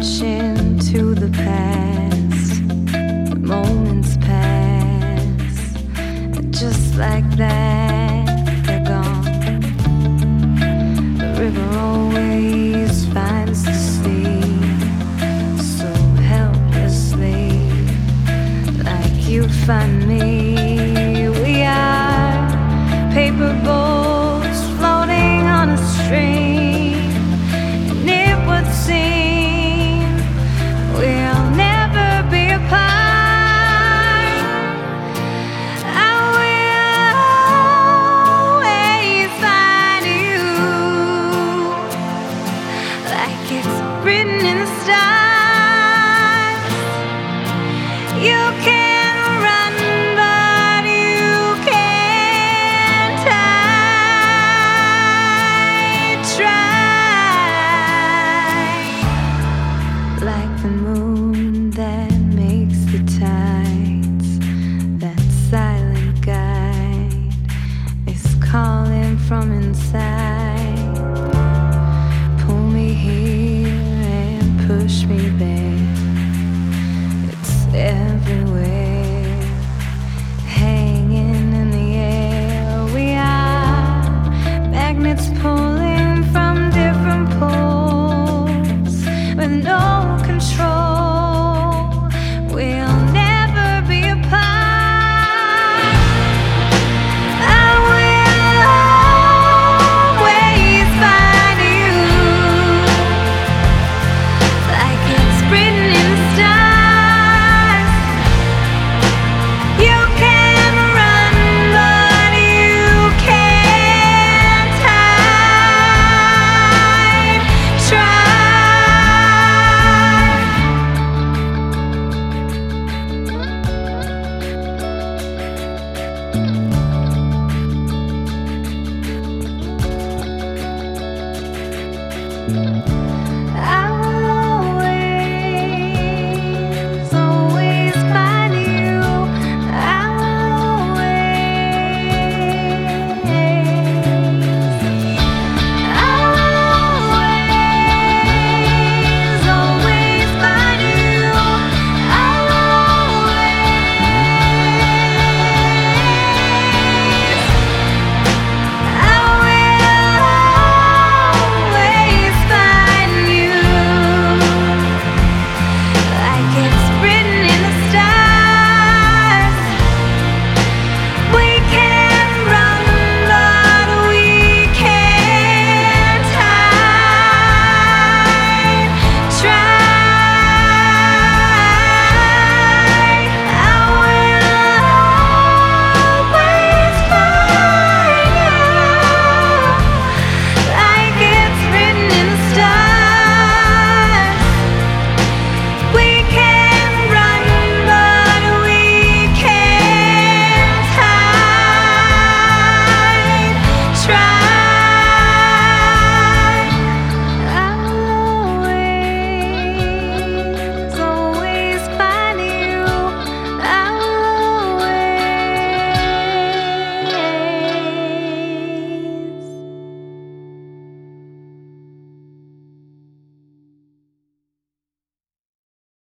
into the past. The moments pass, just like that, they're gone. The river always finds the sea, so helplessly, like you'd find me. We are paper boats floating on a stream, and it would seem we'll never be apart. I will always find you, like it's written in the stars. You can run, but you can't hide. Try, like the moon that makes the tides. That silent guide is calling from inside. Pull me here and push me there. It's everywhere, hanging in the air. We are magnets pulling from different poles with no control.